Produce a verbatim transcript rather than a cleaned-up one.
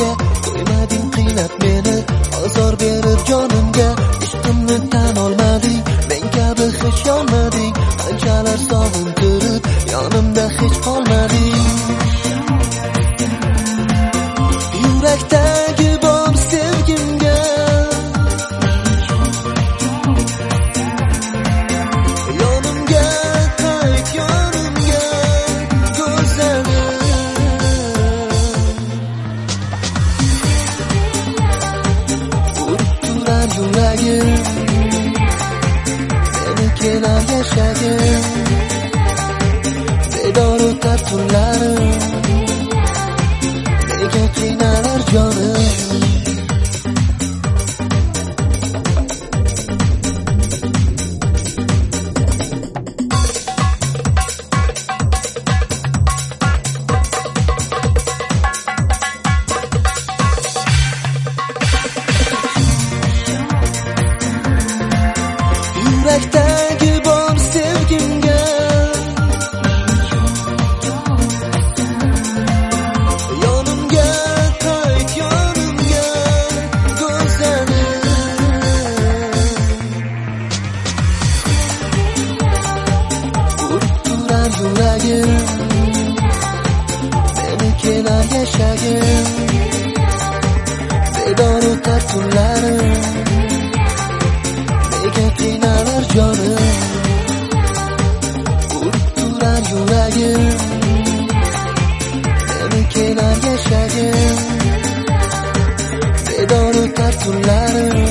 ko'nglimga, qo'ymading qiynab meni, ozor berib jonimga. Ishqimni tan olmading, men kabi hech yonmading, qanchalar sog'intirib yonimda hech qolmading. Yurakdagi bor sevgimga yonimga qayt, yonimga go'zalim. Urib turar yuragim, meni kelar yashagim, bedor o'tar tunlarim, nega qiynalar jonim. Yurakdagi bor sevgimga yonimga qayt, yonimga go'zalim. Urib turar yuragim, meni kelar yashagim, bedor o'tar tunlarim, nega qiynalar jonim. Urib turar yuragim, meni kelar yashagim, bedor o'tar tunlarim,